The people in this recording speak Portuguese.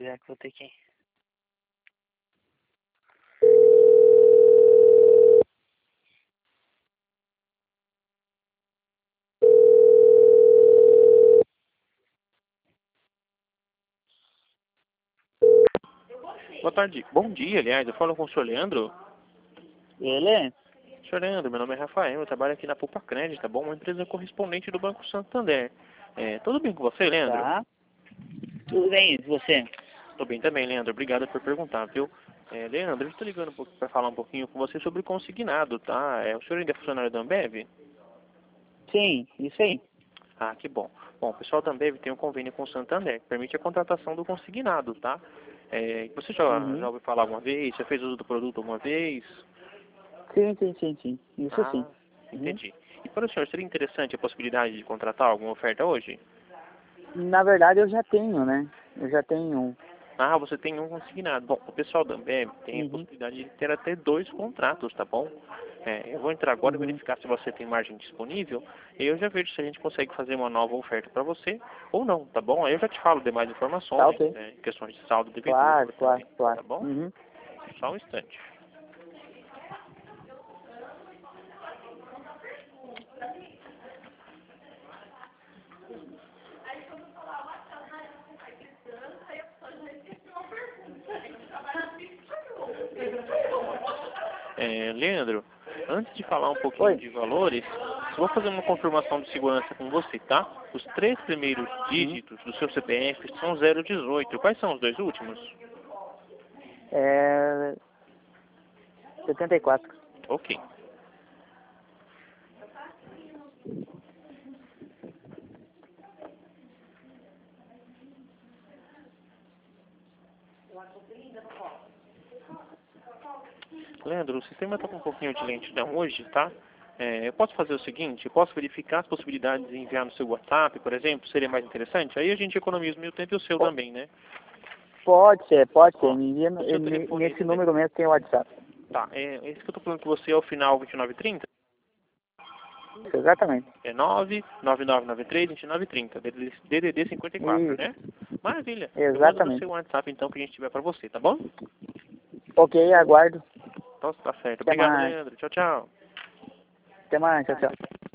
já que vou ter que... Boa tarde. Bom dia, aliás. Eu falo com o senhor Leandro. Ele? Senhor Leandro, meu nome é Rafael. Eu trabalho aqui na Poupa Crédito, tá bom? Uma empresa correspondente do Banco Santander. Tudo bem com você, Leandro? Tá. Tudo bem, e você? Tô bem também, Leandro. Obrigado por perguntar, viu? Leandro, eu estou ligando para falar um pouquinho com você sobre o consignado, tá? O senhor ainda é funcionário da Ambev? Sim, isso aí. Ah, que bom. Bom, o pessoal da Ambev tem um convênio com o Santander, que permite a contratação do consignado, tá? Você já Uhum. ouviu falar alguma vez? Já fez uso do produto alguma vez? Sim. Isso sim. Ah, Uhum. entendi. E para o senhor, seria interessante a possibilidade de contratar alguma oferta hoje? Na verdade eu já tenho, né? Eu já tenho um. Ah, você tem um consignado. Bom, o pessoal da Ambev tem a Uhum. possibilidade de ter até 2 contratos, tá bom? Eu vou entrar agora e Uhum. verificar se você tem margem disponível e eu já vejo se a gente consegue fazer uma nova oferta para você ou não, tá bom? Aí eu já te falo demais Tá informações, ok. questões de saldo Claro, devedor claro, também, claro. tá bom? Uhum. Só um instante. Leandro, antes de falar um pouquinho Oi. de valores, eu vou fazer uma confirmação de segurança com você, tá? Os 3 primeiros Uhum. dígitos do seu CPF são 018. Quais são os 2 últimos? É... 74. Ok. Leandro, o sistema está com um pouquinho de lentidão hoje, tá? Eu posso fazer o seguinte, eu posso verificar as possibilidades de enviar no seu WhatsApp, por exemplo, seria mais interessante? Aí a gente economiza o meu tempo e o seu Po- também, né? Pode ser, pode ser. Ó, Me envia o seu telefone é nesse esse mesmo. número mesmo tem o WhatsApp. Tá, esse que eu tô falando com você é o final 2930? Exatamente. É 99993-2930, DDD 54, Isso. né? Maravilha. Eu mando no Exatamente. seu WhatsApp então que a gente tiver pra você, tá bom? Ok, aguardo. Então tá certo. Até Obrigado, mais. Leandro. Tchau, tchau. Até mais. Tchau, tchau.